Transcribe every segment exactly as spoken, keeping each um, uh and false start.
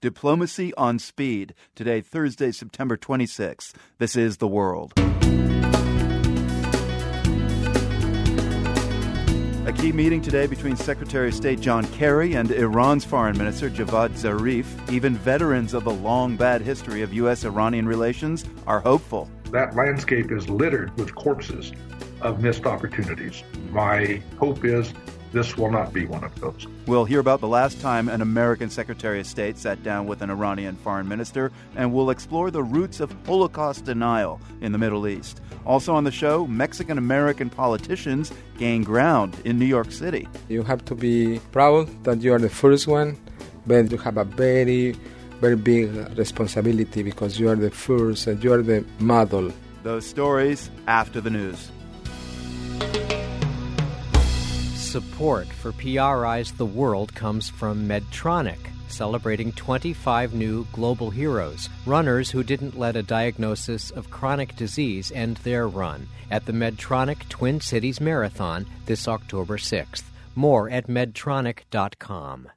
Diplomacy on Speed. Today, Thursday, September twenty-sixth. This is The World. A key meeting today between Secretary of State John Kerry and Iran's Foreign Minister Javad Zarif. Even veterans of the long bad history of U S Iranian relations are hopeful. That landscape is littered with corpses of missed opportunities. My hope is this will not be one of those. We'll hear about the last time an American Secretary of State sat down with an Iranian foreign minister, and we'll explore the roots of Holocaust denial in the Middle East. Also on the show, Mexican-American politicians gain ground in New York City. You have to be proud that you are the first one, but you have a very, very big responsibility because you are the first and you are the model. Those stories after the news. Support for P R I's The World comes from Medtronic, celebrating twenty-five new global heroes, runners who didn't let a diagnosis of chronic disease end their run, at the Medtronic Twin Cities Marathon this October sixth. More at medtronic dot com.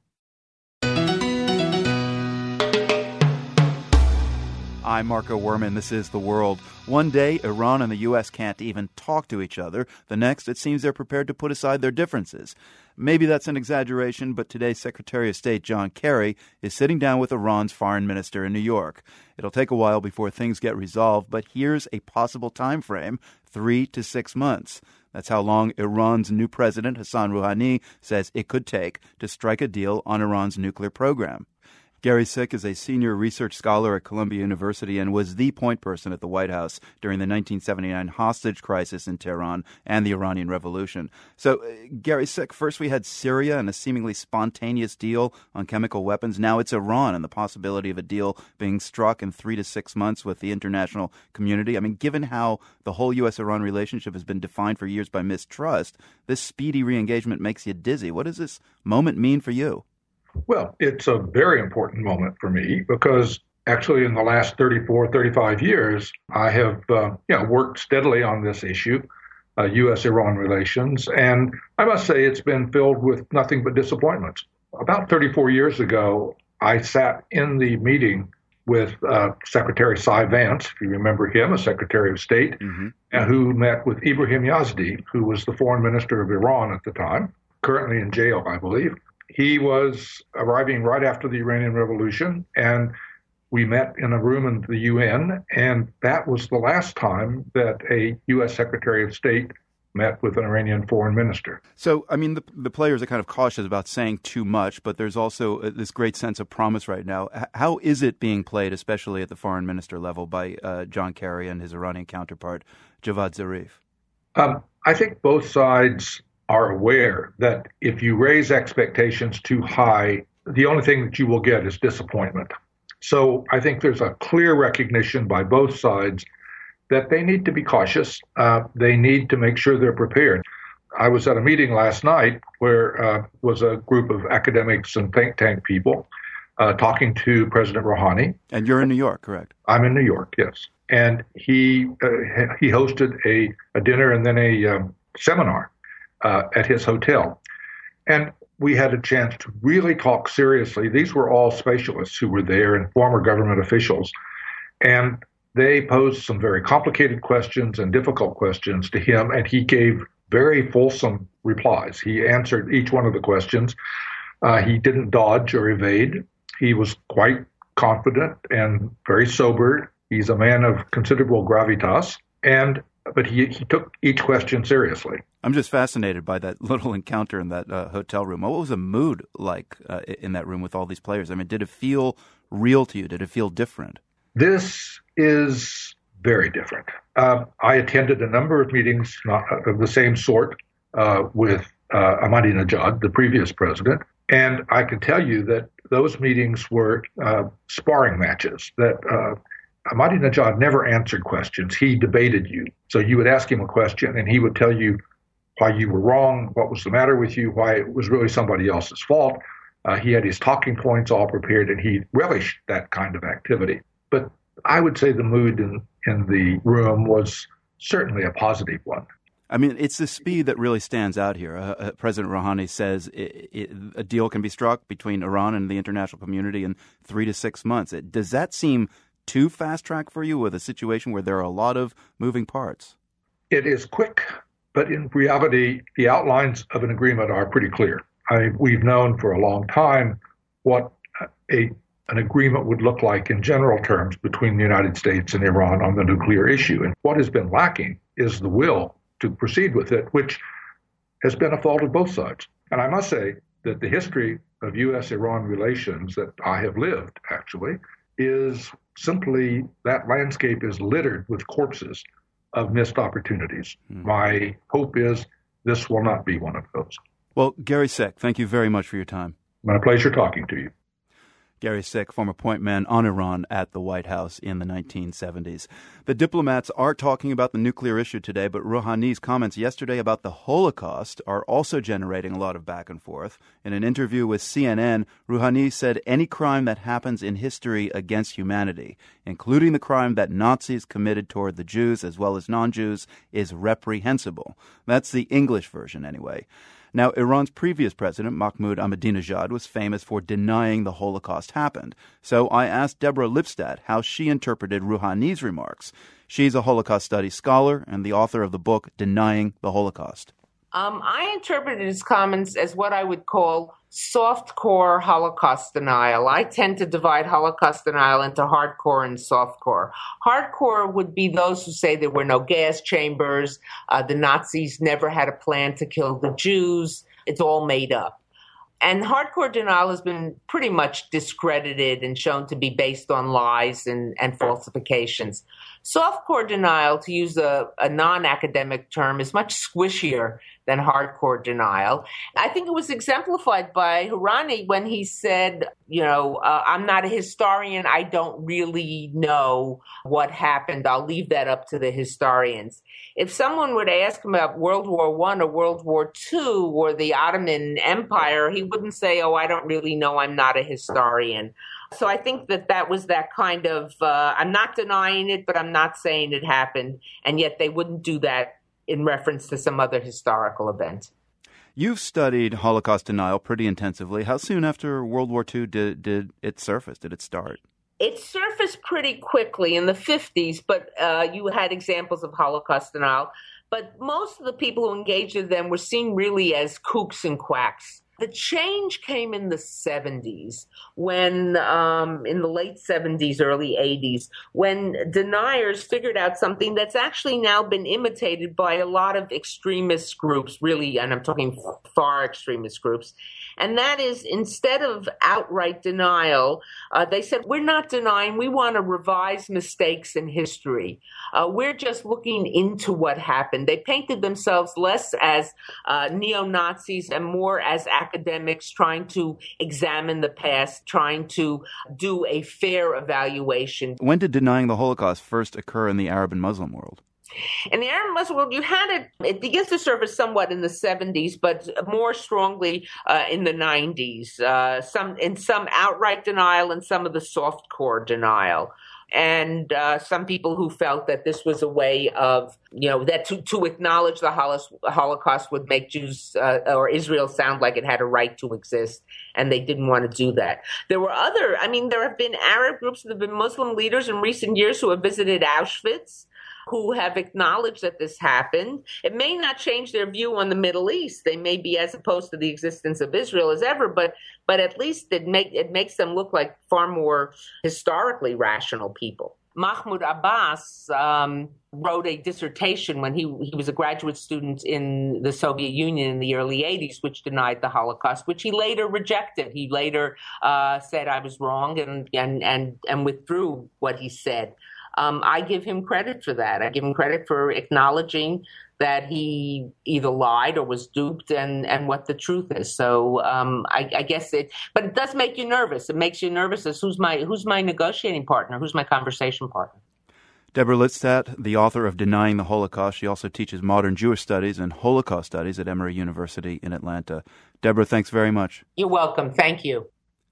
I'm Marco Werman. This is The World. One day, Iran and the U S can't even talk to each other. The next, it seems they're prepared to put aside their differences. Maybe that's an exaggeration, but today Secretary of State John Kerry is sitting down with Iran's foreign minister in New York. It'll take a while before things get resolved, but here's a possible time frame, three to six months. That's how long Iran's new president, Hassan Rouhani, says it could take to strike a deal on Iran's nuclear program. Gary Sick is a senior research scholar at Columbia University and was the point person at the White House during the nineteen seventy-nine hostage crisis in Tehran and the Iranian Revolution. So, uh, Gary Sick, first we had Syria and a seemingly spontaneous deal on chemical weapons. Now it's Iran and the possibility of a deal being struck in three to six months with the international community. I mean, given how the whole U S Iran relationship has been defined for years by mistrust, this speedy re-engagement makes you dizzy. What does this moment mean for you? Well, it's a very important moment for me because actually in the last thirty-four, thirty-five years, I have uh, you know, worked steadily on this issue, uh, U S Iran relations, and I must say it's been filled with nothing but disappointments. About thirty-four years ago, I sat in the meeting with uh, Secretary Cy Vance, if you remember him, a Secretary of State, mm-hmm. and who met with Ibrahim Yazdi, who was the foreign minister of Iran at the time, currently in jail, I believe. He was arriving right after the Iranian Revolution, and we met in a room in the U N, and that was the last time that a U S Secretary of State met with an Iranian foreign minister. So, I mean, the, the players are kind of cautious about saying too much, but there's also this great sense of promise right now. How is it being played, especially at the foreign minister level, by uh, John Kerry and his Iranian counterpart, Javad Zarif? Um, I think both sides are aware that if you raise expectations too high, the only thing that you will get is disappointment. So I think there's a clear recognition by both sides that they need to be cautious. Uh, they need to make sure they're prepared. I was at a meeting last night where uh, was a group of academics and think tank people uh, talking to President Rouhani. And you're in New York, correct? I'm in New York, yes. And he uh, he hosted a, a dinner and then a um, seminar Uh, at his hotel. And we had a chance to really talk seriously. These were all specialists who were there and former government officials. And they posed some very complicated questions and difficult questions to him, and he gave very fulsome replies. He answered each one of the questions. Uh, he didn't dodge or evade. He was quite confident and very sober. He's a man of considerable gravitas, and but he, he took each question seriously. I'm just fascinated by that little encounter in that uh, hotel room. What was the mood like uh, in that room with all these players? I mean, did it feel real to you? Did it feel different? This is very different. Uh, I attended a number of meetings not, of the same sort uh, with uh, Ahmadinejad, the previous president, and I can tell you that those meetings were uh, sparring matches, that uh, Ahmadinejad never answered questions. He debated you. So you would ask him a question, and he would tell you why you were wrong, what was the matter with you, why it was really somebody else's fault. Uh, he had his talking points all prepared, and he relished that kind of activity. But I would say the mood in, in the room was certainly a positive one. I mean, it's the speed that really stands out here. Uh, uh, President Rouhani says it, it, a deal can be struck between Iran and the international community in three to six months. It, does that seem too fast-track for you with a situation where there are a lot of moving parts? It is quick, but in reality, the outlines of an agreement are pretty clear. I, we've known for a long time what a an agreement would look like in general terms between the United States and Iran on the nuclear issue. And what has been lacking is the will to proceed with it, which has been a fault of both sides. And I must say that the history of U S Iran relations that I have lived, actually, is simply that landscape is littered with corpses of missed opportunities. Mm. My hope is this will not be one of those. Well, Gary Sick, thank you very much for your time. My pleasure talking to you. Gary Sick, former point man on Iran at the White House in the nineteen seventies. The diplomats are talking about the nuclear issue today, but Rouhani's comments yesterday about the Holocaust are also generating a lot of back and forth. In an interview with C N N, Rouhani said any crime that happens in history against humanity, including the crime that Nazis committed toward the Jews as well as non-Jews, is reprehensible. That's the English version anyway. Now, Iran's previous president, Mahmoud Ahmadinejad, was famous for denying the Holocaust happened. So I asked Deborah Lipstadt how she interpreted Rouhani's remarks. She's a Holocaust studies scholar and the author of the book Denying the Holocaust. Um, I interpreted his comments as what I would call soft-core Holocaust denial. I tend to divide Holocaust denial into hardcore and softcore. Hardcore would be those who say there were no gas chambers, uh, the Nazis never had a plan to kill the Jews, it's all made up. And hardcore denial has been pretty much discredited and shown to be based on lies and, and falsifications. Softcore denial, to use a, a non-academic term, is much squishier than hardcore denial. I think it was exemplified by Rouhani when he said, you know, uh, I'm not a historian. I don't really know what happened. I'll leave that up to the historians. If someone were to ask him about World War One or World War Two or the Ottoman Empire, he wouldn't say, oh, I don't really know. I'm not a historian. So I think that that was that kind of, uh, I'm not denying it, but I'm not saying it happened. And yet they wouldn't do that in reference to some other historical event. You've studied Holocaust denial pretty intensively. How soon after World War Two did, did it surface? Did it start? It surfaced pretty quickly in the fifties, but uh, you had examples of Holocaust denial. But most of the people who engaged in them were seen really as kooks and quacks. The change came in the seventies, when, um, in the late seventies, early eighties, when deniers figured out something that's actually now been imitated by a lot of extremist groups, really, and I'm talking far extremist groups. And that is, instead of outright denial, uh, they said, we're not denying, we want to revise mistakes in history. Uh, we're just looking into what happened. They painted themselves less as uh, neo-Nazis and more as academics trying to examine the past, trying to do a fair evaluation. When did denying the Holocaust first occur in the Arab and Muslim world? In the Arab Muslim world, you had it, it begins to surface somewhat in the seventies, but more strongly uh, in the nineties, uh, some in some outright denial and some of the soft-core denial. And uh, some people who felt that this was a way of, you know, that to, to acknowledge the Holocaust would make Jews uh, or Israel sound like it had a right to exist, and they didn't want to do that. There were other, I mean, there have been Arab groups, there have been Muslim leaders in recent years who have visited Auschwitz, who have acknowledged that this happened. It may not change their view on the Middle East. They may be as opposed to the existence of Israel as ever, but but at least it make it makes them look like far more historically rational people. Mahmoud Abbas um, wrote a dissertation when he he was a graduate student in the Soviet Union in the early eighties, which denied the Holocaust, which he later rejected. He later uh, said I was wrong and and and and withdrew what he said. Um, I give him credit for that. I give him credit for acknowledging that he either lied or was duped and, and what the truth is. So um, I, I guess it, but it does make you nervous. It makes you nervous as who's my who's my negotiating partner? Who's my conversation partner? Deborah Lipstadt, the author of Denying the Holocaust. She also teaches modern Jewish studies and Holocaust studies at Emory University in Atlanta. Deborah, thanks very much. You're welcome. Thank you.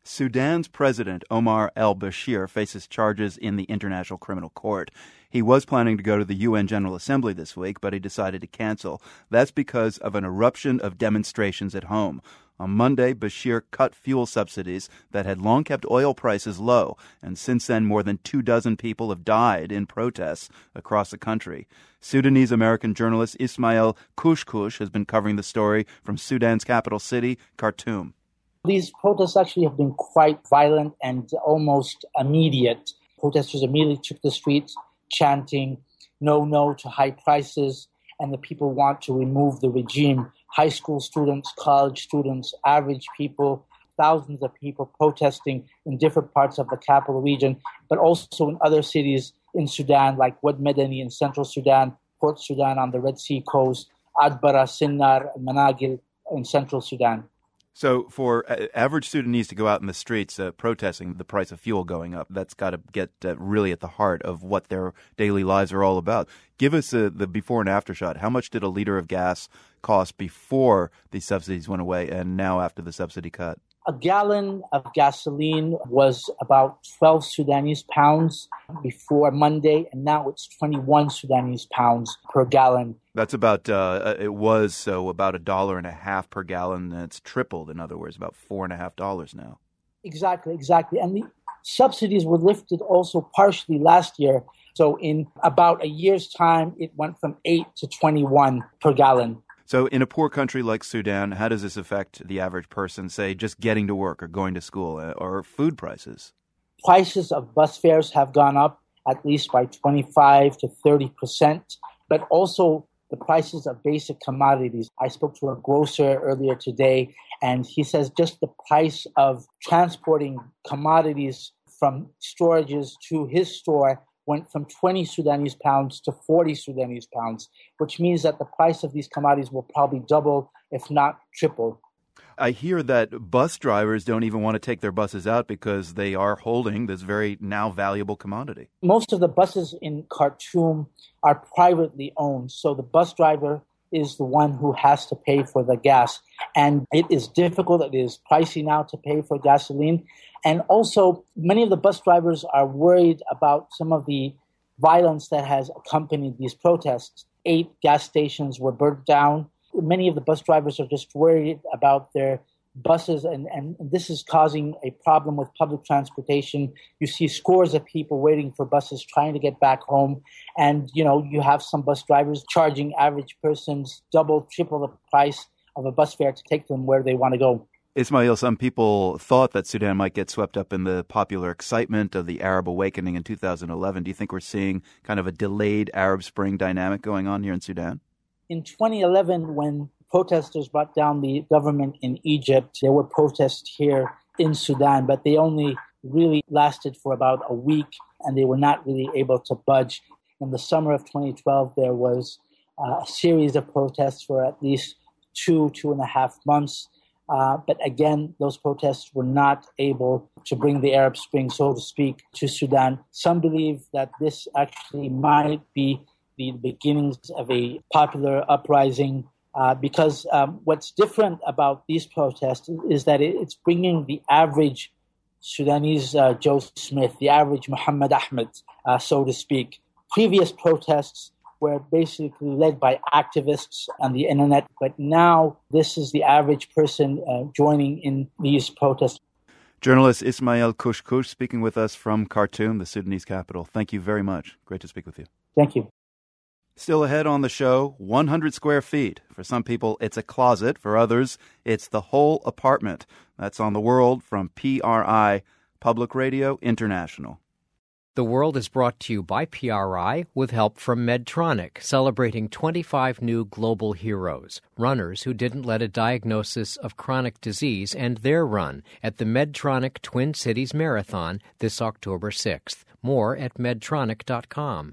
Sudan's president, Omar al-Bashir, faces charges in the International Criminal Court. He was planning to go to the U N General Assembly this week, but he decided to cancel. That's because of an eruption of demonstrations at home. On Monday, Bashir cut fuel subsidies that had long kept oil prices low, and since then more than two dozen people have died in protests across the country. Sudanese-American journalist Ismail Kushkush has been covering the story from Sudan's capital city, Khartoum. These protests actually have been quite violent and almost immediate. Protesters immediately took the streets chanting, "No, no" to high prices, and the people want to remove the regime. High school students, college students, average people, thousands of people protesting in different parts of the capital region, but also in other cities in Sudan, like Wad Medani in central Sudan, Port Sudan on the Red Sea coast, Adbara, Sinnar, Managil in central Sudan. So for average Sudanese to go out in the streets uh, protesting the price of fuel going up, that's got to get uh, really at the heart of what their daily lives are all about. Give us uh, the before and after shot. How much did a liter of gas cost before the subsidies went away and now after the subsidy cut? A gallon of gasoline was about twelve Sudanese pounds before Monday, and now it's twenty-one Sudanese pounds per gallon. That's about, uh, it was so about a dollar and a half per gallon, and it's tripled, in other words, about four and a half dollars now. Exactly, exactly. And the subsidies were lifted also partially last year. So in about a year's time, it went from eight to twenty-one per gallon. So in a poor country like Sudan, how does this affect the average person, say, just getting to work or going to school, or food prices? Prices of bus fares have gone up at least by twenty-five to thirty percent, but also the prices of basic commodities. I spoke to a grocer earlier today, and he says just the price of transporting commodities from storages to his store went from twenty Sudanese pounds to forty Sudanese pounds, which means that the price of these commodities will probably double, if not triple. I hear that bus drivers don't even want to take their buses out because they are holding this very now valuable commodity. Most of the buses in Khartoum are privately owned, so the bus driver is the one who has to pay for the gas. And it is difficult, it is pricey now to pay for gasoline. And also, many of the bus drivers are worried about some of the violence that has accompanied these protests. Eight gas stations were burnt down. Many of the bus drivers are just worried about their buses, and, and this is causing a problem with public transportation. You see scores of people waiting for buses trying to get back home. And, you know, you have some bus drivers charging average persons double, triple the price of a bus fare to take them where they want to go. Ismail, some people thought that Sudan might get swept up in the popular excitement of the Arab awakening in two thousand eleven. Do you think we're seeing kind of a delayed Arab Spring dynamic going on here in Sudan? In twenty eleven, when protesters brought down the government in Egypt, there were protests here in Sudan, but they only really lasted for about a week, and they were not really able to budge. In the summer of twenty twelve, there was uh, a series of protests for at least two, two and a half months. Uh, but again, those protests were not able to bring the Arab Spring, so to speak, to Sudan. Some believe that this actually might be the beginnings of a popular uprising uh, because um, what's different about these protests is that it, it's bringing the average Sudanese uh, Joe Smith, the average Muhammad Ahmed, uh, so to speak. Previous protests were basically led by activists on the internet, but now this is the average person uh, joining in these protests. Journalist Ismail Kushkush speaking with us from Khartoum, the Sudanese capital. Thank you very much. Great to speak with you. Thank you. Still ahead on the show, one hundred square feet. For some people, it's a closet. For others, it's the whole apartment. That's on The World from P R I, Public Radio International. The World is brought to you by P R I with help from Medtronic, celebrating twenty-five new global heroes, runners who didn't let a diagnosis of chronic disease end their run at the Medtronic Twin Cities Marathon this October sixth. More at medtronic dot com.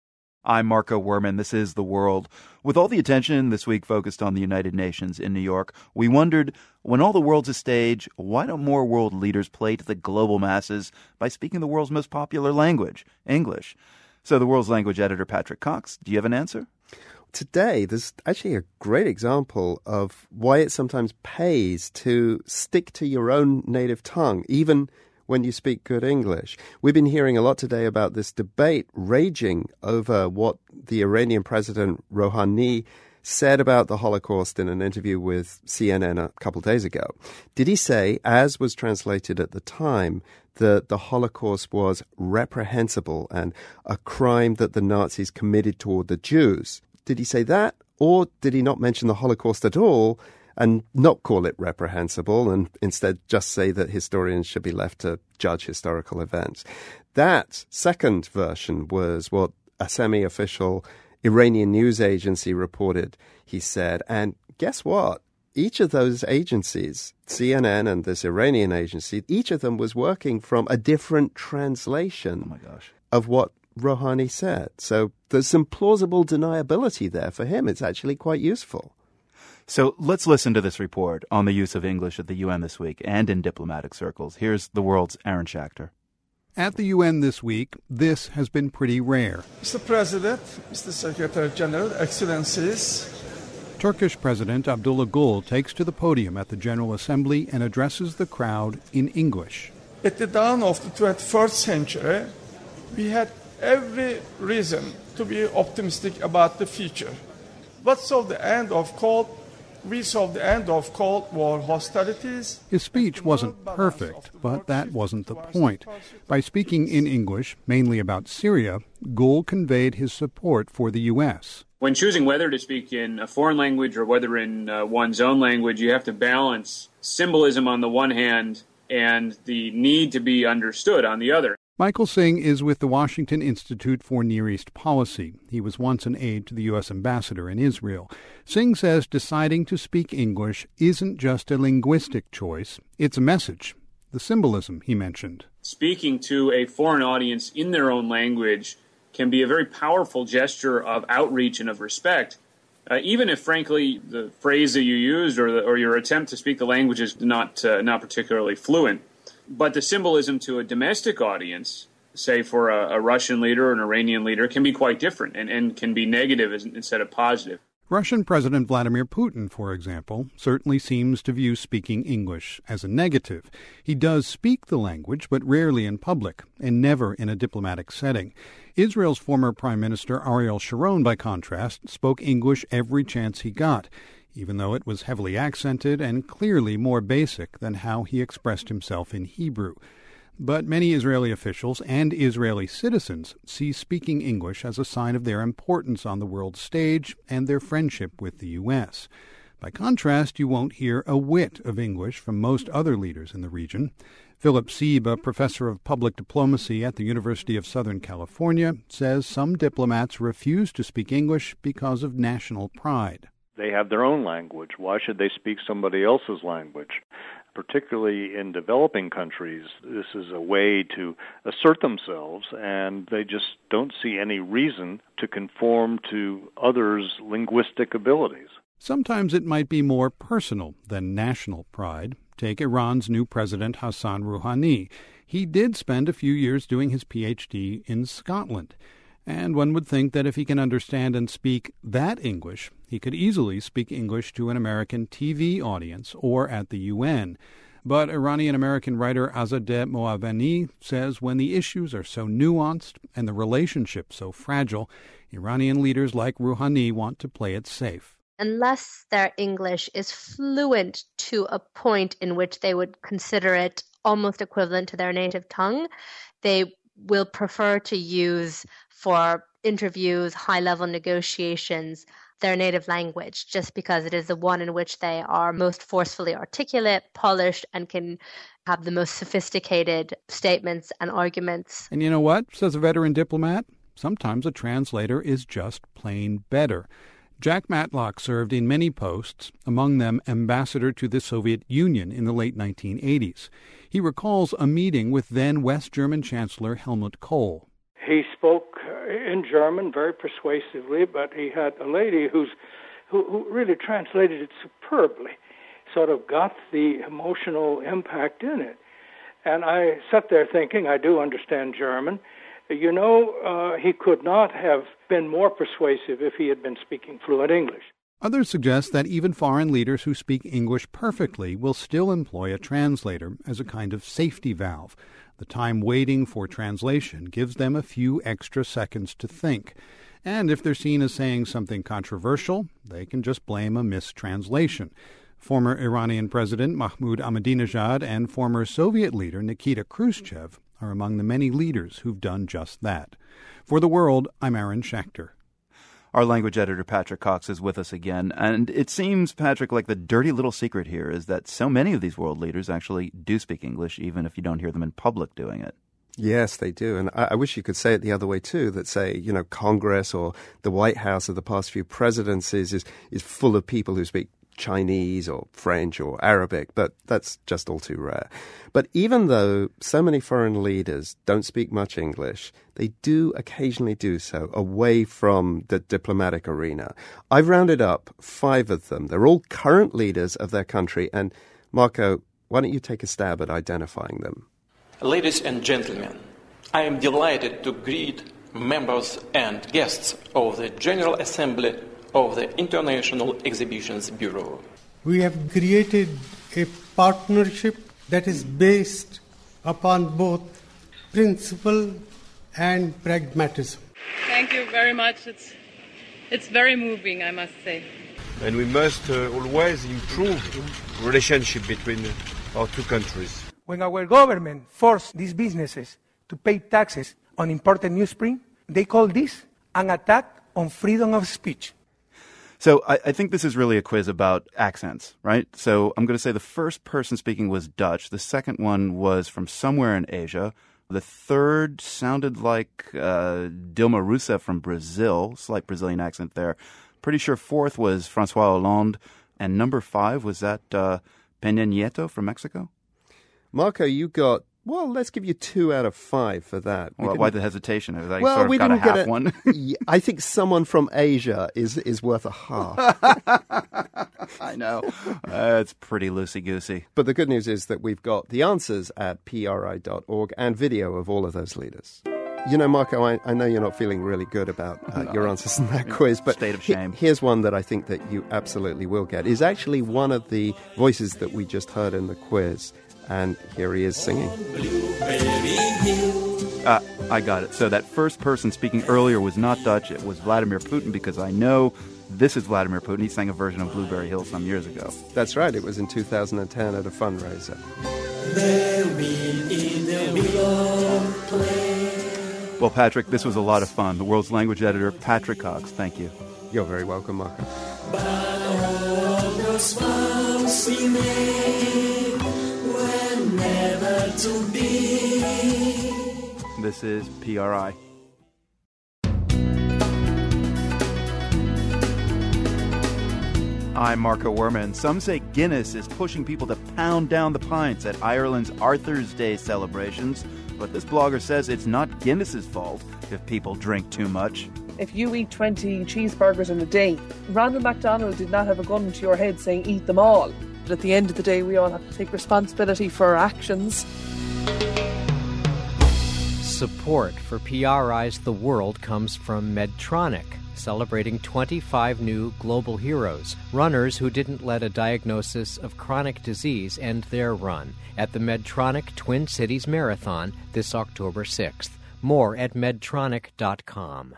I'm Marco Werman. This is The World. With all the attention this week focused on the United Nations in New York, we wondered, when all the world's a stage, why don't more world leaders play to the global masses by speaking the world's most popular language, English? So The World's language editor, Patrick Cox, do you have an answer? today, there's actually a great example of why it sometimes pays to stick to your own native tongue, even when you speak good English. We've been hearing a lot today about this debate raging over what the Iranian President Rouhani said about the Holocaust in an interview with C N N a couple of days ago. Did he say, as was translated at the time, that the Holocaust was reprehensible and a crime that the Nazis committed toward the Jews? Did he say that, or did he not mention the Holocaust at all and not call it reprehensible and instead just say that historians should be left to judge historical events? That second version was what a semi-official Iranian news agency reported, he said. And guess what? Each of those agencies, C N N and this Iranian agency, each of them was working from a different translation oh my gosh. of what Rouhani said. So there's some plausible deniability there for him. It's actually quite useful. So let's listen to this report on the use of English at the U N this week and in diplomatic circles. Here's the World's Aaron Schachter. At the U N this week, this has been pretty rare. Mister President, Mister Secretary General, Excellencies. Turkish President Abdullah Gül takes to the podium at the General Assembly and addresses the crowd in English. At the dawn of the twenty-first century, we had every reason to be optimistic about the future. But saw the end of Cold, we saw the end of Cold War hostilities. His speech wasn't perfect, but that wasn't the point. By speaking in English, mainly about Syria, Gül conveyed his support for the U S. When choosing whether to speak in a foreign language or whether in uh, one's own language, you have to balance symbolism on the one hand and the need to be understood on the other. Michael Singh is with the Washington Institute for Near East Policy. He was once an aide to the U S ambassador in Israel. Singh says deciding to speak English isn't just a linguistic choice, it's a message. The symbolism he mentioned. Speaking to a foreign audience in their own language can be a very powerful gesture of outreach and of respect, uh, even if, frankly, the phrase that you used or, the, or your attempt to speak the language is not, uh, not particularly fluent. But the symbolism to a domestic audience, say for a, a Russian leader or an Iranian leader, can be quite different and, and can be negative instead of positive. Russian President Vladimir Putin, for example, certainly seems to view speaking English as a negative. He does speak the language, but rarely in public, and never in a diplomatic setting. Israel's former Prime Minister Ariel Sharon, by contrast, spoke English every chance he got, even though it was heavily accented and clearly more basic than how he expressed himself in Hebrew. But many Israeli officials and Israeli citizens see speaking English as a sign of their importance on the world stage and their friendship with the U S. By contrast, you won't hear a whit of English from most other leaders in the region. Philip Sieb, a professor of public diplomacy at the University of Southern California, says some diplomats refuse to speak English because of national pride. They have their own language. Why should they speak somebody else's language? Particularly in developing countries, this is a way to assert themselves, and they just don't see any reason to conform to others' linguistic abilities. Sometimes it might be more personal than national pride. Take Iran's new president, Hassan Rouhani. He did spend a few years doing his P H D in Scotland. And one would think that if he can understand and speak that English, he could easily speak English to an American T V audience or at the U N. But Iranian-American writer Azadeh Moaveni says when the issues are so nuanced and the relationship so fragile, Iranian leaders like Rouhani want to play it safe. Unless their English is fluent to a point in which they would consider it almost equivalent to their native tongue, they will prefer to use for interviews, high-level negotiations, their native language, just because it is the one in which they are most forcefully articulate, polished, and can have the most sophisticated statements and arguments. And you know what, says a veteran diplomat? Sometimes a translator is just plain better. Jack Matlock served in many posts, among them ambassador to the Soviet Union in the late nineteen eighties. He recalls a meeting with then West German Chancellor Helmut Kohl. He spoke in German very persuasively, but he had a lady who's, who, who really translated it superbly, sort of got the emotional impact in it. And I sat there thinking, I do understand German, you know, uh, he could not have been more persuasive if he had been speaking fluent English. Others suggest that even foreign leaders who speak English perfectly will still employ a translator as a kind of safety valve. The time waiting for translation gives them a few extra seconds to think. And if they're seen as saying something controversial, they can just blame a mistranslation. Former Iranian President Mahmoud Ahmadinejad and former Soviet leader Nikita Khrushchev are among the many leaders who've done just that. For The World, I'm Aaron Schechter. Our language editor, Patrick Cox, is with us again. And it seems, Patrick, like the dirty little secret here is that so many of these world leaders actually do speak English, even if you don't hear them in public doing it. Yes, they do. And I, I wish you could say it the other way, too, that, say, you know, Congress or the White House of the past few presidencies is, is full of people who speak Chinese or French or Arabic, but that's just all too rare. But even though so many foreign leaders don't speak much English, they do occasionally do so away from the diplomatic arena. I've rounded up five of them. They're all current leaders of their country. And Marco, why don't you take a stab at identifying them? Ladies and gentlemen, I am delighted to greet members and guests of the General Assembly of the International Exhibitions Bureau. We have created a partnership that is based upon both principle and pragmatism. Thank you very much. It's, it's very moving, I must say. And we must uh, always improve the relationship between our two countries. When our government forced these businesses to pay taxes on imported newsprint, they call this an attack on freedom of speech. So I, I think this is really a quiz about accents, right? So I'm going to say the first person speaking was Dutch. The second one was from somewhere in Asia. The third sounded like uh, Dilma Rousseff from Brazil, slight Brazilian accent there. Pretty sure fourth was Francois Hollande. And number five, was that uh, Peña Nieto from Mexico? Marco, you got, well, let's give you two out of five for that. We well, why the hesitation? I well, sort of we got didn't a half get a, one. I think someone from Asia is is worth a half. I know. Uh, it's pretty loosey-goosey. But the good news is that we've got the answers at P R I dot org and video of all of those leaders. You know, Marco, I, I know you're not feeling really good about uh, no, your answers in that quiz, but state of shame. He, here's one that I think that you absolutely will get. Is actually one of the voices that we just heard in the quiz. And here he is singing. Uh, I got it. So that first person speaking earlier was not Dutch. It was Vladimir Putin, because I know this is Vladimir Putin. He sang a version of Blueberry Hill some years ago. That's right. It was in two thousand ten at a fundraiser. Well, Patrick, this was a lot of fun. The world's language editor, Patrick Cox. Thank you. You're very welcome, Marco. To be. This is P R I. I'm Marco Werman. Some say Guinness is pushing people to pound down the pints at Ireland's Arthur's Day celebrations, but this blogger says it's not Guinness's fault if people drink too much. If you eat twenty cheeseburgers in a day, Ronald McDonald did not have a gun to your head saying eat them all. But at the end of the day, we all have to take responsibility for our actions. Support for P R I's The World comes from Medtronic, celebrating twenty-five new global heroes, runners who didn't let a diagnosis of chronic disease end their run, at the Medtronic Twin Cities Marathon this October sixth. More at medtronic dot com.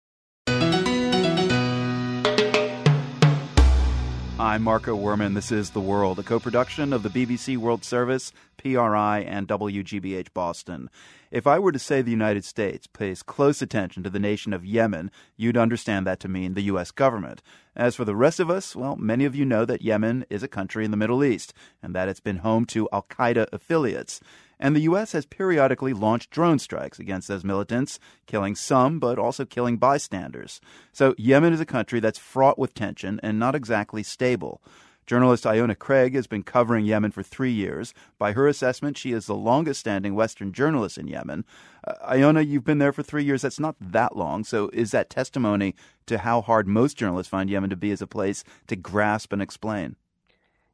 I'm Marco Werman. This is The World, a co-production of the B B C World Service, P R I, and W G B H Boston. If I were to say the United States pays close attention to the nation of Yemen, you'd understand that to mean the U S government. As for the rest of us, well, many of you know that Yemen is a country in the Middle East, and that it's been home to al-Qaeda affiliates. And the U S has periodically launched drone strikes against those militants, killing some, but also killing bystanders. So Yemen is a country that's fraught with tension and not exactly stable. Journalist Iona Craig has been covering Yemen for three years. By her assessment, she is the longest-standing Western journalist in Yemen. Uh, Iona, you've been there for three years. That's not that long. So is that testimony to how hard most journalists find Yemen to be as a place to grasp and explain?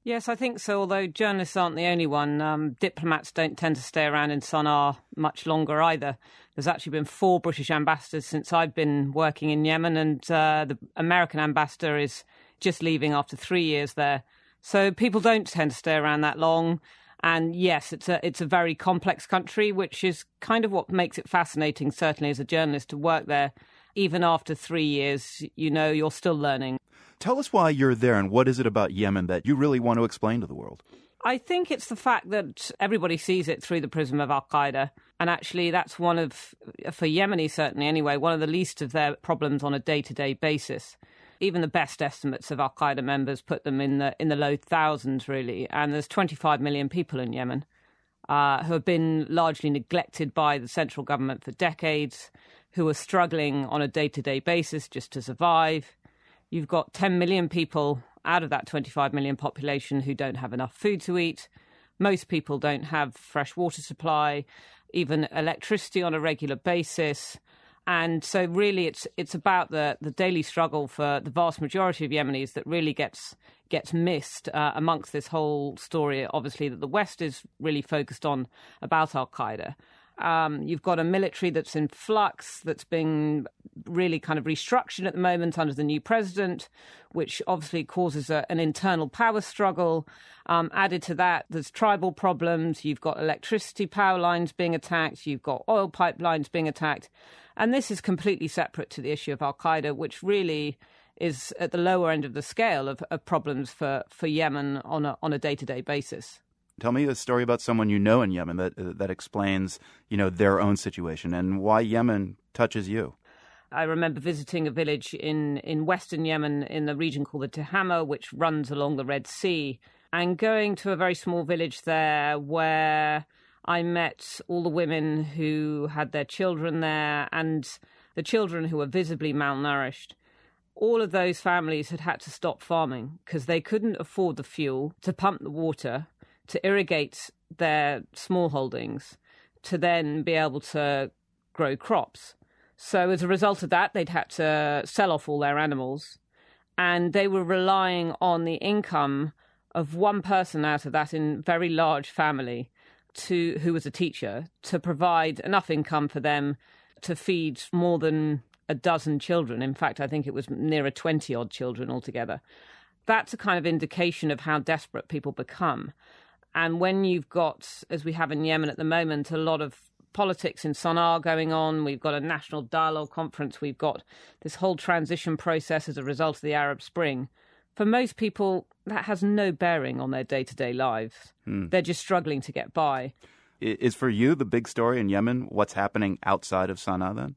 Yes, I think so, although journalists aren't the only one. Um, diplomats don't tend to stay around in Sana'a much longer either. There's actually been four British ambassadors since I've been working in Yemen, and uh, the American ambassador is just leaving after three years there. So people don't tend to stay around that long. And yes, it's a it's a very complex country, which is kind of what makes it fascinating, certainly as a journalist, to work there. Even after three years, you know, you're still learning. Tell us why you're there, and what is it about Yemen that you really want to explain to the world? I think it's the fact that everybody sees it through the prism of Al-Qaeda. And actually, that's one of, for Yemenis certainly anyway, one of the least of their problems on a day-to-day basis. Even the best estimates of Al-Qaeda members put them in the in the low thousands, really. And there's twenty-five million people in Yemen uh, who have been largely neglected by the central government for decades, who are struggling on a day-to-day basis just to survive. You've got ten million people out of that twenty-five million population who don't have enough food to eat. Most people don't have fresh water supply, even electricity on a regular basis. And so really it's it's about the, the daily struggle for the vast majority of Yemenis that really gets gets missed uh, amongst this whole story, obviously, that the West is really focused on about Al-Qaeda. Um, you've got a military that's in flux, that's being really kind of restructured at the moment under the new president, which obviously causes a, an internal power struggle. Um, added to that, there's tribal problems. You've got electricity power lines being attacked. You've got oil pipelines being attacked. And this is completely separate to the issue of Al-Qaeda, which really is at the lower end of the scale of, of problems for, for Yemen on a, on a day-to-day basis. Tell me a story about someone you know in Yemen that that explains, you know, their own situation and why Yemen touches you. I remember visiting a village in, in western Yemen in the region called the Tehama, which runs along the Red Sea, and going to a very small village there where I met all the women who had their children there and the children who were visibly malnourished. All of those families had had to stop farming because they couldn't afford the fuel to pump the water to irrigate their small holdings, to then be able to grow crops. So as a result of that, they'd had to sell off all their animals, and they were relying on the income of one person out of that in very large family, to who was a teacher, to provide enough income for them to feed more than a dozen children. In fact, I think it was nearer twenty-odd children altogether. That's a kind of indication of how desperate people become. And when you've got, as we have in Yemen at the moment, a lot of politics in Sana'a going on, we've got a national dialogue conference, we've got this whole transition process as a result of the Arab Spring. For most people, that has no bearing on their day-to-day lives. Hmm. They're just struggling to get by. Is for you the big story in Yemen what's happening outside of Sana'a then?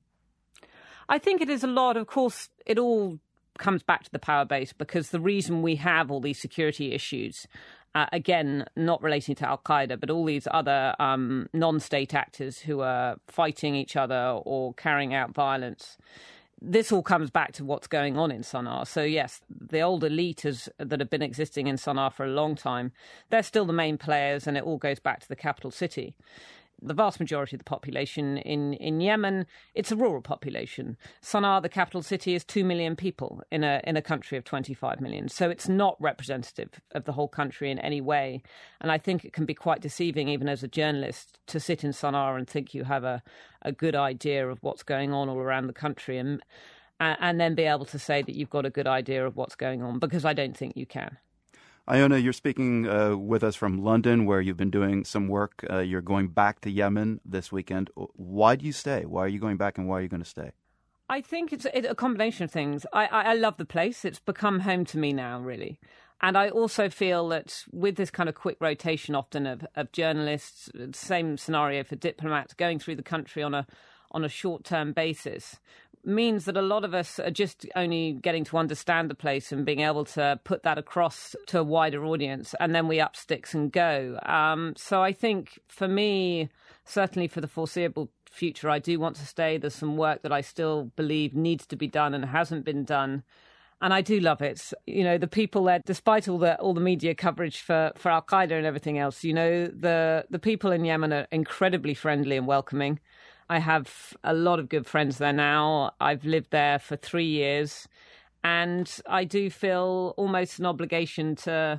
I think it is a lot. Of course, it all comes back to the power base, because the reason we have all these security issues, Uh, again, not relating to Al-Qaeda, but all these other um, non-state actors who are fighting each other or carrying out violence. This all comes back to what's going on in Sana'a. So yes, the old elite is, that have been existing in Sana'a for a long time, they're still the main players, and it all goes back to the capital city. The vast majority of the population in, in Yemen, it's a rural population. Sana'a, the capital city, is two million people in a in a country of twenty-five million. So it's not representative of the whole country in any way. And I think it can be quite deceiving, even as a journalist, to sit in Sana'a and think you have a, a good idea of what's going on all around the country and, and then be able to say that you've got a good idea of what's going on, because I don't think you can. Iona, you're speaking uh, with us from London, where you've been doing some work. Uh, you're going back to Yemen this weekend. Why do you stay? Why are you going back, and why are you going to stay? I think it's a, a combination of things. I, I, I love the place. It's become home to me now, really. And I also feel that with this kind of quick rotation often of, of journalists, same scenario for diplomats, going through the country on a on a short-term basis, means that a lot of us are just only getting to understand the place and being able to put that across to a wider audience, and then we up sticks and go. Um, so I think for me, certainly for the foreseeable future, I do want to stay. There's some work that I still believe needs to be done and hasn't been done. And I do love it. You know, the people there, despite all the all the media coverage for, for Al-Qaeda and everything else, you know, the, the people in Yemen are incredibly friendly and welcoming. I have a lot of good friends there now. I've lived there for three years. And I do feel almost an obligation to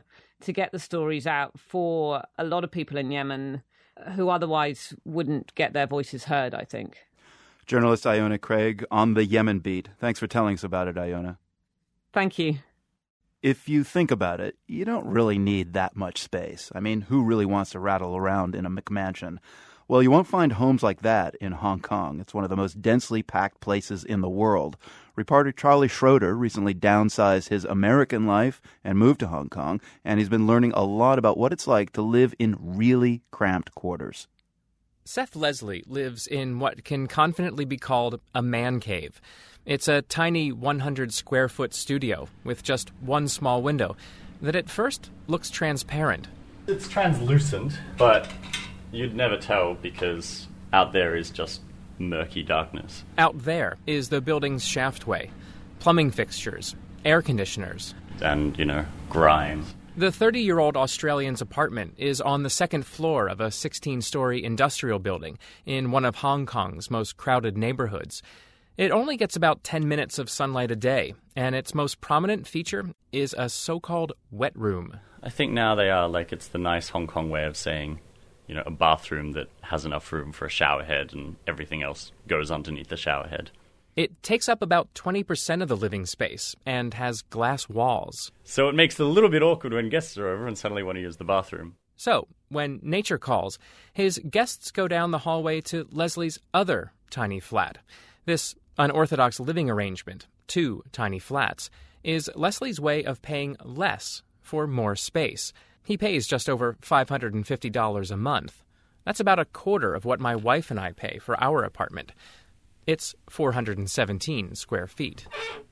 to get the stories out for a lot of people in Yemen who otherwise wouldn't get their voices heard, I think. Journalist Iona Craig on the Yemen beat. Thanks for telling us about it, Iona. Thank you. If you think about it, you don't really need that much space. I mean, who really wants to rattle around in a McMansion? Well, you won't find homes like that in Hong Kong. It's one of the most densely packed places in the world. Reporter Charlie Schroeder recently downsized his American life and moved to Hong Kong, and he's been learning a lot about what it's like to live in really cramped quarters. Seth Leslie lives in what can confidently be called a man cave. It's a tiny one hundred square foot studio with just one small window that at first looks transparent. It's translucent, but you'd never tell because out there is just murky darkness. Out there is the building's shaftway, plumbing fixtures, air conditioners. And, you know, grime. The thirty-year-old Australian's apartment is on the second floor of a sixteen-story industrial building in one of Hong Kong's most crowded neighborhoods. It only gets about ten minutes of sunlight a day, and its most prominent feature is a so-called wet room. I think now they are like it's the nice Hong Kong way of saying, you know, a bathroom that has enough room for a shower head and everything else goes underneath the shower head. It takes up about twenty percent of the living space and has glass walls. So it makes it a little bit awkward when guests are over and suddenly want to use the bathroom. So, when nature calls, his guests go down the hallway to Leslie's other tiny flat. This unorthodox living arrangement, two tiny flats, is Leslie's way of paying less for more space. He pays just over five hundred fifty dollars a month. That's about a quarter of what my wife and I pay for our apartment. It's four hundred seventeen square feet.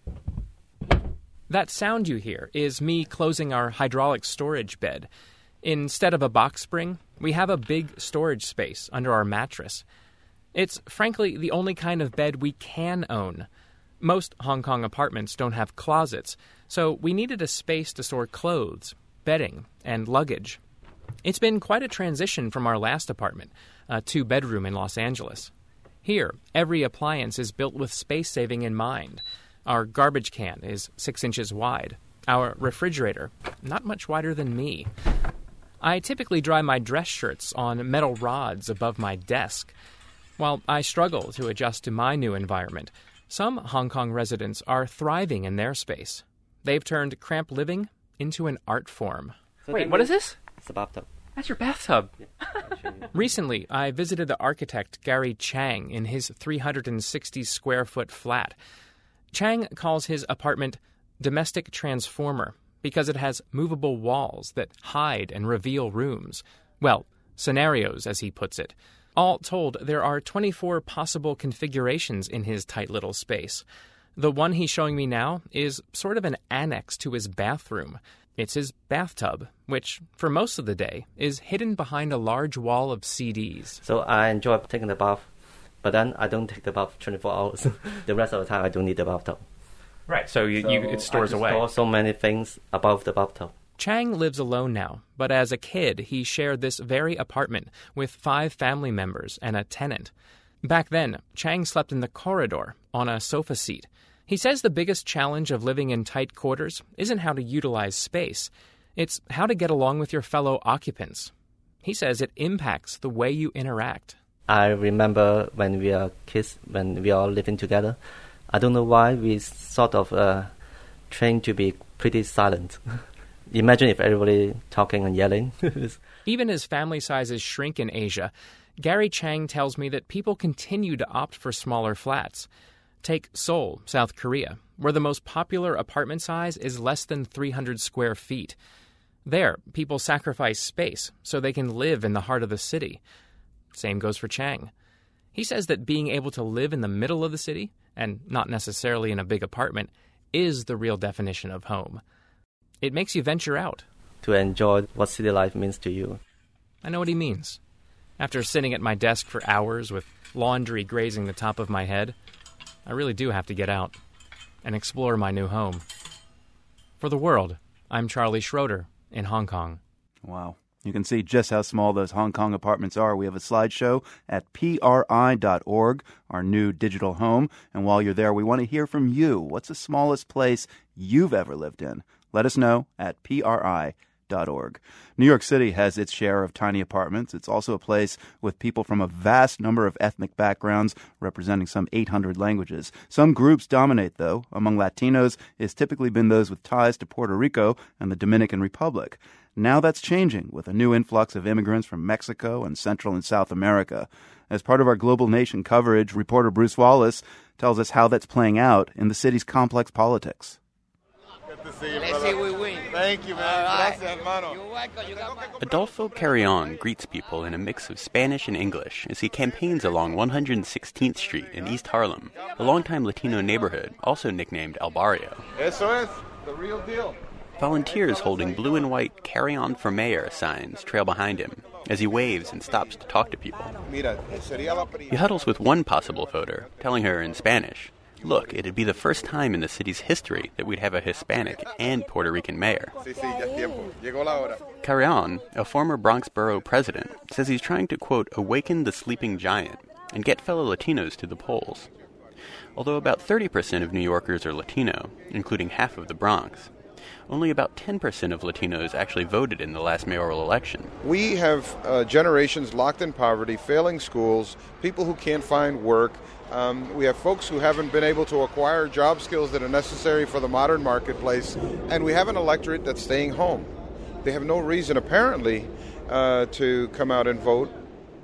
That sound you hear is me closing our hydraulic storage bed. Instead of a box spring, we have a big storage space under our mattress. It's frankly the only kind of bed we can own. Most Hong Kong apartments don't have closets, so we needed a space to store clothes, bedding, and luggage. It's been quite a transition from our last apartment, a two-bedroom in Los Angeles. Here, every appliance is built with space saving in mind. Our garbage can is six inches wide. Our refrigerator, not much wider than me. I typically dry my dress shirts on metal rods above my desk. While I struggle to adjust to my new environment, some Hong Kong residents are thriving in their space. They've turned cramped living into an art form. So Wait, what is this? It's a bathtub. That's your bathtub. Recently, I visited the architect Gary Chang in his three hundred sixty square foot flat. Chang calls his apartment Domestic Transformer because it has movable walls that hide and reveal rooms. Well, scenarios, as he puts it. All told, there are twenty-four possible configurations in his tight little space. The one he's showing me now is sort of an annex to his bathroom. It's his bathtub, which, for most of the day, is hidden behind a large wall of C Ds. So I enjoy taking the bath, but then I don't take the bath twenty-four hours. The rest of the time, I don't need the bathtub. Right, so, you, so you it stores I away. store so many things above the bathtub. Chang lives alone now, but as a kid, he shared this very apartment with five family members and a tenant. Back then, Chang slept in the corridor on a sofa seat. He says the biggest challenge of living in tight quarters isn't how to utilize space. It's how to get along with your fellow occupants. He says it impacts the way you interact. I remember when we are kids, when we are living together, I don't know why we sort of uh, trained to be pretty silent. Imagine if everybody talking and yelling. Even as family sizes shrink in Asia, Gary Chang tells me that people continue to opt for smaller flats. Take Seoul, South Korea, where the most popular apartment size is less than three hundred square feet. There, people sacrifice space so they can live in the heart of the city. Same goes for Chang. He says that being able to live in the middle of the city, and not necessarily in a big apartment, is the real definition of home. It makes you venture out. To enjoy what city life means to you. I know what he means. After sitting at my desk for hours with laundry grazing the top of my head, I really do have to get out and explore my new home. For the world, I'm Charlie Schroeder in Hong Kong. Wow. You can see just how small those Hong Kong apartments are. We have a slideshow at P R I dot org, our new digital home. And while you're there, we want to hear from you. What's the smallest place you've ever lived in? Let us know at P R I dot org. dot org. New York City has its share of tiny apartments. It's also a place with people from a vast number of ethnic backgrounds, representing some eight hundred languages. Some groups dominate, though. Among Latinos, it's typically been those with ties to Puerto Rico and the Dominican Republic. Now that's changing with a new influx of immigrants from Mexico and Central and South America. As part of our Global Nation coverage, reporter Bruce Wallace tells us how that's playing out in the city's complex politics. Good to see you, brother. Let's see we win. Thank you, man. Right. Gracias, hermano. You're welcome. You got Adolfo Carrion greets people in a mix of Spanish and English as he campaigns along one hundred sixteenth Street in East Harlem, a longtime Latino neighborhood, also nicknamed El Barrio. Eso es, the real deal. Volunteers holding blue and white "Carry On for Mayor" signs trail behind him as he waves and stops to talk to people. He huddles with one possible voter, telling her in Spanish, look, it'd be the first time in the city's history that we'd have a Hispanic and Puerto Rican mayor. Carrion, a former Bronx borough president, says he's trying to, quote, awaken the sleeping giant and get fellow Latinos to the polls. Although about thirty percent of New Yorkers are Latino, including half of the Bronx, only about ten percent of Latinos actually voted in the last mayoral election. We have uh, generations locked in poverty, failing schools, people who can't find work. Um, we have folks who haven't been able to acquire job skills that are necessary for the modern marketplace, and we have an electorate that's staying home. They have no reason, apparently, uh, to come out and vote.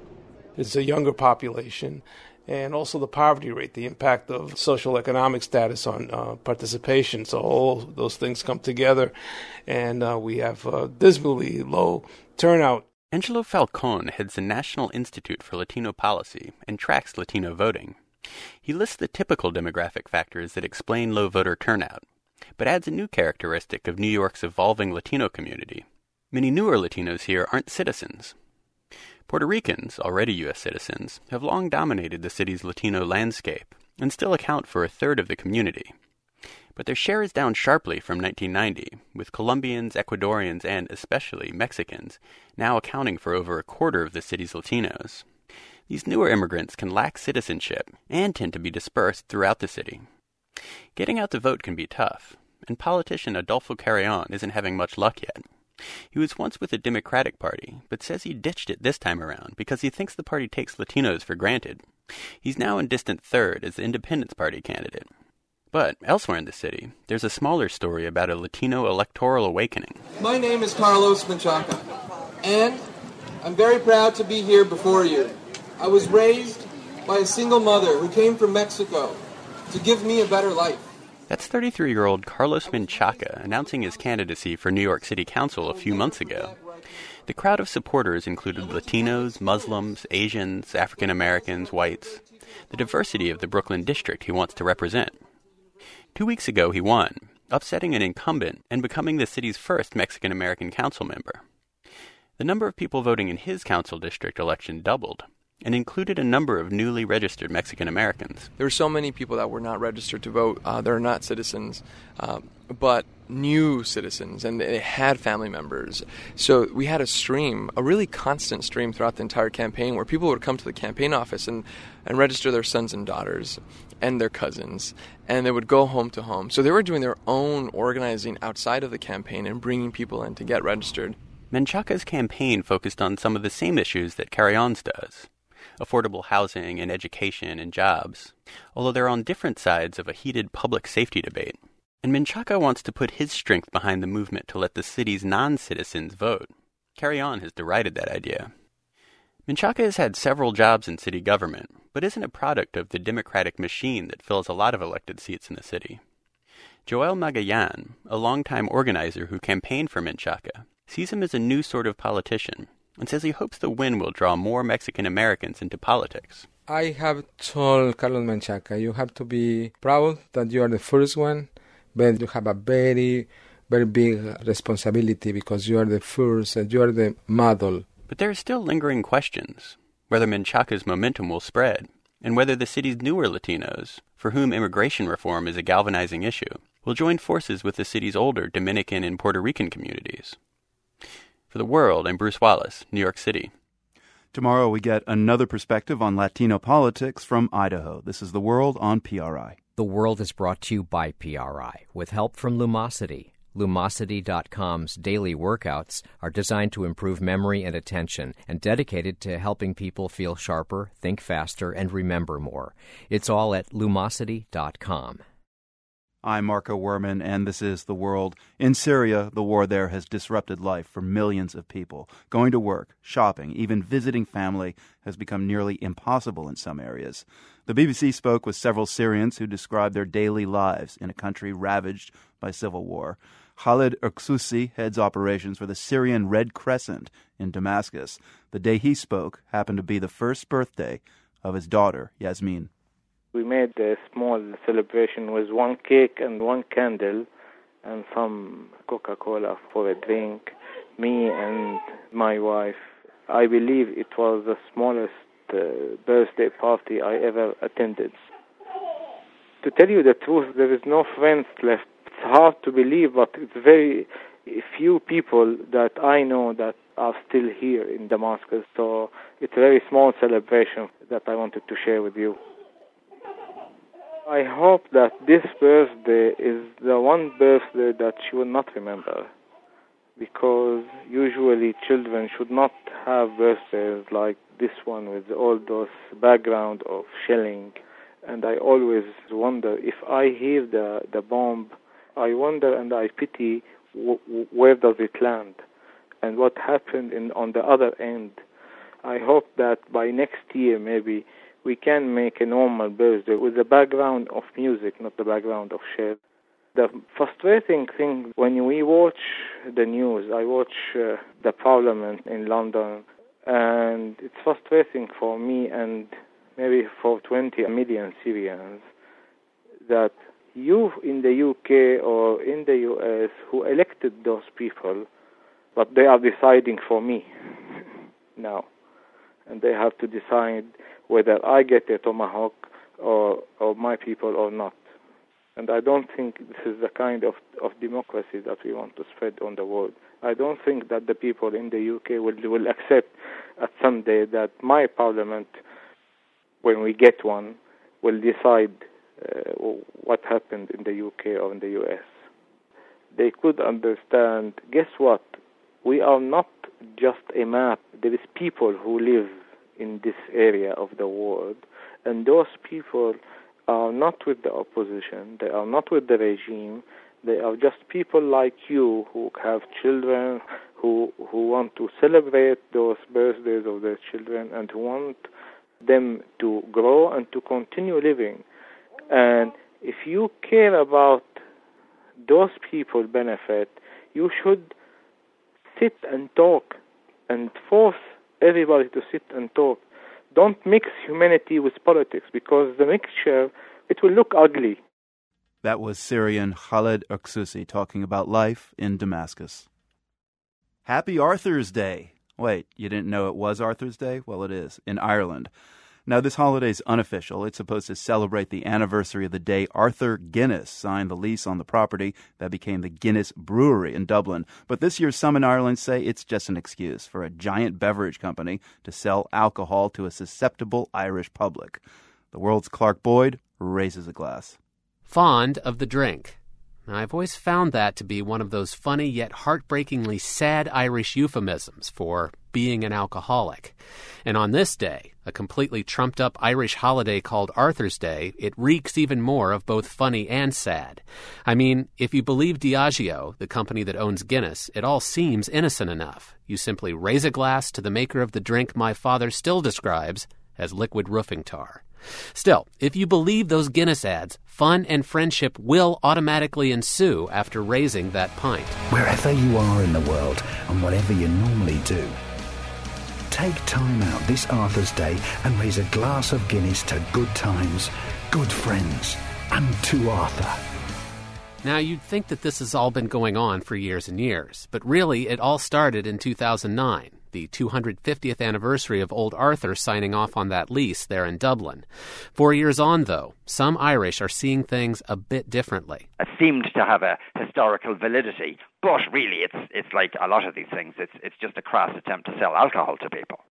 It's a younger population. And also the poverty rate, the impact of social economic status on uh, participation. So all those things come together, and uh, we have uh, dismally low turnout. Angelo Falcon heads the National Institute for Latino Policy and tracks Latino voting. He lists the typical demographic factors that explain low voter turnout, but adds a new characteristic of New York's evolving Latino community. Many newer Latinos here aren't citizens. Puerto Ricans, already U S citizens, have long dominated the city's Latino landscape and still account for a third of the community. But their share is down sharply from nineteen ninety, with Colombians, Ecuadorians, and especially Mexicans now accounting for over a quarter of the city's Latinos. These newer immigrants can lack citizenship and tend to be dispersed throughout the city. Getting out to vote can be tough, and politician Adolfo Carrion isn't having much luck yet. He was once with the Democratic Party, but says he ditched it this time around because he thinks the party takes Latinos for granted. He's now in distant third as the Independence Party candidate. But elsewhere in the city, there's a smaller story about a Latino electoral awakening. My name is Carlos Menchaca, and I'm very proud to be here before you. I was raised by a single mother who came from Mexico to give me a better life. That's thirty-three-year-old Carlos Menchaca announcing his candidacy for New York City Council a few months ago. The crowd of supporters included Latinos, Muslims, Asians, African Americans, whites, the diversity of the Brooklyn district he wants to represent. Two weeks ago he won, upsetting an incumbent and becoming the city's first Mexican American council member. The number of people voting in his council district election doubled, and included a number of newly registered Mexican Americans. There were so many people that were not registered to vote. Uh, they're not citizens, uh, but new citizens, and they had family members. So we had a stream, a really constant stream throughout the entire campaign where people would come to the campaign office and, and register their sons and daughters and their cousins, and they would go home to home. So they were doing their own organizing outside of the campaign and bringing people in to get registered. Menchaca's campaign focused on some of the same issues that Carrion's does. Affordable housing and education and jobs, although they're on different sides of a heated public safety debate. And Menchaca wants to put his strength behind the movement to let the city's non-citizens vote. Carrion has derided that idea. Menchaca has had several jobs in city government, but isn't a product of the democratic machine that fills a lot of elected seats in the city. Joel Magayan, a longtime organizer who campaigned for Menchaca, sees him as a new sort of politician, and says he hopes the win will draw more Mexican Americans into politics. I have told Carlos Menchaca, you have to be proud that you are the first one, but you have a very, very big responsibility because you are the first, and you are the model. But there are still lingering questions, whether Menchaca's momentum will spread, and whether the city's newer Latinos, for whom immigration reform is a galvanizing issue, will join forces with the city's older Dominican and Puerto Rican communities. For The World, I'm Bruce Wallace, New York City. Tomorrow we get another perspective on Latino politics from Idaho. This is The World on P R I. The World is brought to you by P R I, with help from Lumosity. Lumosity dot com's daily workouts are designed to improve memory and attention and dedicated to helping people feel sharper, think faster, and remember more. It's all at Lumosity dot com. I'm Marco Werman, and this is The World. In Syria, the war there has disrupted life for millions of people. Going to work, shopping, even visiting family has become nearly impossible in some areas. The B B C spoke with several Syrians who described their daily lives in a country ravaged by civil war. Khalid Erksoussi heads operations for the Syrian Red Crescent in Damascus. The day he spoke happened to be the first birthday of his daughter, Yasmin. We made a small celebration with one cake and one candle and some Coca-Cola for a drink. Me and my wife. I believe it was the smallest uh, birthday party I ever attended. To tell you the truth, there is no friends left. It's hard to believe, but it's very few people that I know that are still here in Damascus. So it's a very small celebration that I wanted to share with you. I hope that this birthday is the one birthday that she will not remember, because usually children should not have birthdays like this one with all those background of shelling. And I always wonder, if I hear the, the bomb, I wonder and I pity w- w- where does it land and what happened in, on the other end. I hope that by next year maybe we can make a normal birthday with the background of music, not the background of shell. The frustrating thing, when we watch the news, I watch uh, the parliament in London, and it's frustrating for me and maybe for twenty million Syrians that you in the U K or in the U S who elected those people, but they are deciding for me now. And they have to decide whether I get a tomahawk or, or my people or not. And I don't think this is the kind of, of democracy that we want to spread on the world. I don't think that the people in the U K will, will accept at some day that my parliament, when we get one, will decide uh, what happened in the U K or in the U S. They could understand, guess what? We are not just a map. There is people who live in this area of the world, and those people are not with the opposition, they are not with the regime, they are just people like you who have children, who who want to celebrate those birthdays of their children and who want them to grow and to continue living. And if you care about those people benefit, you should sit and talk and force everybody to sit and talk. Don't mix humanity with politics, because the mixture, it will look ugly. That was Syrian Khalid Erksoussi talking about life in Damascus. Happy Arthur's Day. Wait, you didn't know it was Arthur's Day? Well, it is, in Ireland. Now, this holiday is unofficial. It's supposed to celebrate the anniversary of the day Arthur Guinness signed the lease on the property that became the Guinness Brewery in Dublin. But this year, some in Ireland say it's just an excuse for a giant beverage company to sell alcohol to a susceptible Irish public. The World's Clark Boyd raises a glass. Fond of the drink. I've always found that to be one of those funny yet heartbreakingly sad Irish euphemisms for being an alcoholic. And on this day, a completely trumped-up Irish holiday called Arthur's Day, it reeks even more of both funny and sad. I mean, if you believe Diageo, the company that owns Guinness, it all seems innocent enough. You simply raise a glass to the maker of the drink my father still describes as liquid roofing tar. Still, if you believe those Guinness ads, fun and friendship will automatically ensue after raising that pint. Wherever you are in the world and whatever you normally do, take time out this Arthur's Day and raise a glass of Guinness to good times, good friends, and to Arthur. Now, you'd think that this has all been going on for years and years, but really it all started in two thousand nine. The two hundred fiftieth anniversary of Old Arthur signing off on that lease there in Dublin. Four years on, though, some Irish are seeing things a bit differently. It seemed to have a historical validity, but really it's it's like a lot of these things. It's it's just a crass attempt to sell alcohol to people.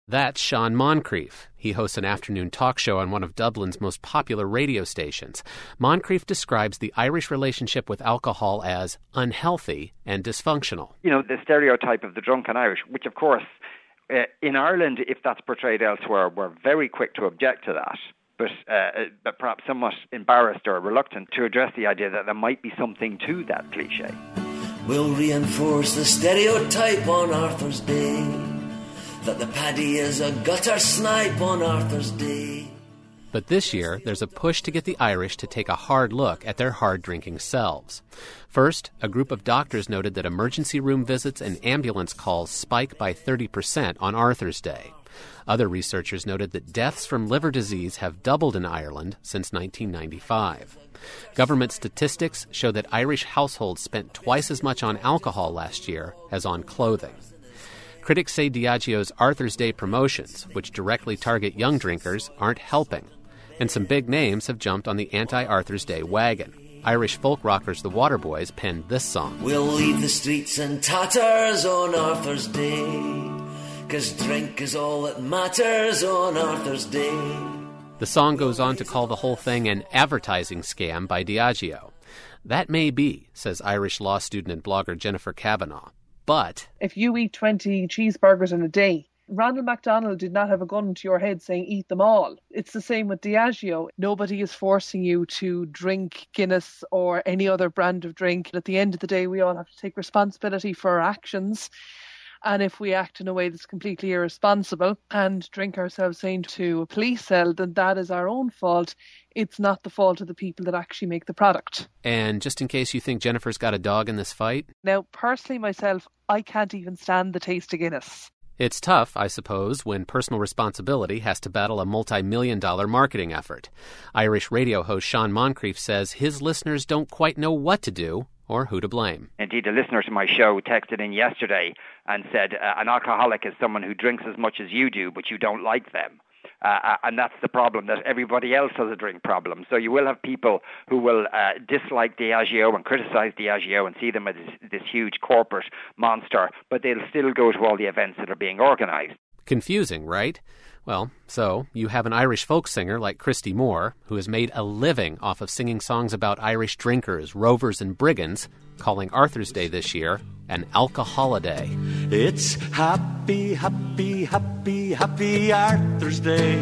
That's Sean Moncrief. He hosts an afternoon talk show on one of Dublin's most popular radio stations. Moncrief describes the Irish relationship with alcohol as unhealthy and dysfunctional. You know, the stereotype of the drunken Irish, which of course, uh, in Ireland, if that's portrayed elsewhere, we're very quick to object to that. But, uh, but perhaps somewhat embarrassed or reluctant to address the idea that there might be something to that cliche. We'll reinforce the stereotype on Arthur's Day, that the paddy is a gutter snipe on Arthur's Day. But this year, there's a push to get the Irish to take a hard look at their hard-drinking selves. First, a group of doctors noted that emergency room visits and ambulance calls spike by thirty percent on Arthur's Day. Other researchers noted that deaths from liver disease have doubled in Ireland since nineteen ninety-five. Government statistics show that Irish households spent twice as much on alcohol last year as on clothing. Critics say Diageo's Arthur's Day promotions, which directly target young drinkers, aren't helping. And some big names have jumped on the anti-Arthur's Day wagon. Irish folk rockers The Waterboys penned this song. We'll leave the streets in tatters on Arthur's Day, 'cause drink is all that matters on Arthur's Day. The song goes on to call the whole thing an advertising scam by Diageo. That may be, says Irish law student and blogger Jennifer Kavanagh. But if you eat twenty cheeseburgers in a day, Ronald McDonald did not have a gun to your head saying eat them all. It's the same with Diageo. Nobody is forcing you to drink Guinness or any other brand of drink. At the end of the day, we all have to take responsibility for our actions. And if we act in a way that's completely irresponsible and drink ourselves into a police cell, then that is our own fault. It's not the fault of the people that actually make the product. And just in case you think Jennifer's got a dog in this fight? Now, personally myself, I can't even stand the taste of Guinness. It's tough, I suppose, when personal responsibility has to battle a multi-million dollar marketing effort. Irish radio host Sean Moncrief says his listeners don't quite know what to do or who to blame. Indeed, a listener to my show texted in yesterday and said, uh, an alcoholic is someone who drinks as much as you do, but you don't like them. Uh, and that's the problem, that everybody else has a drink problem. So you will have people who will uh, dislike Diageo and criticize Diageo and see them as this, this huge corporate monster, but they'll still go to all the events that are being organized. Confusing, right? Well, so you have an Irish folk singer like Christy Moore, who has made a living off of singing songs about Irish drinkers, rovers, and brigands, calling Arthur's Day this year an alcoholiday. It's happy, happy, happy, happy Arthur's Day.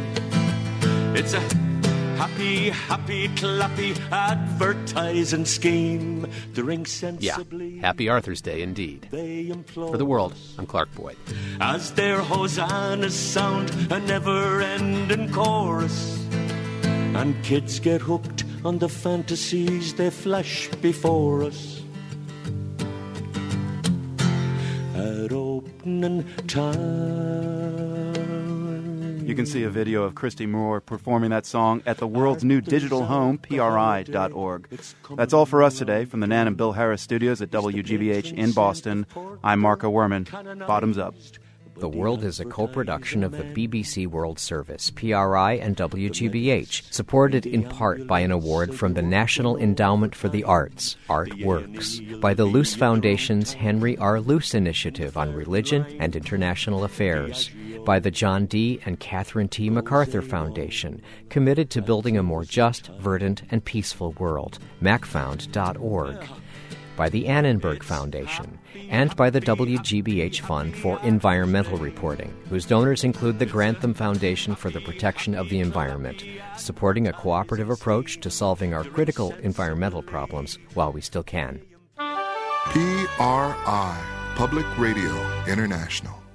It's a happy, happy, clappy advertising scheme. Drink sensibly. Yeah, happy Arthur's Day indeed. For The World, I'm Clark Boyd. As their hosannas sound a never-ending chorus, and kids get hooked on the fantasies they flash before us. At opening time. You can see a video of Christy Moore performing that song at the world's new digital home, P R I dot org. That's all for us today from the Nan and Bill Harris studios at W G B H in Boston. I'm Marco Werman. Bottoms up. The World is a co-production of the B B C World Service, P R I, and W G B H, supported in part by an award from the National Endowment for the Arts, Artworks, by the Luce Foundation's Henry R. Luce Initiative on Religion and International Affairs, by the John D. and Catherine T. MacArthur Foundation, committed to building a more just, verdant, and peaceful world, macfound dot org, by the Annenberg Foundation, and by the W G B H Fund for Environmental Reporting, whose donors include the Grantham Foundation for the Protection of the Environment, supporting a cooperative approach to solving our critical environmental problems while we still can. P R I, Public Radio International.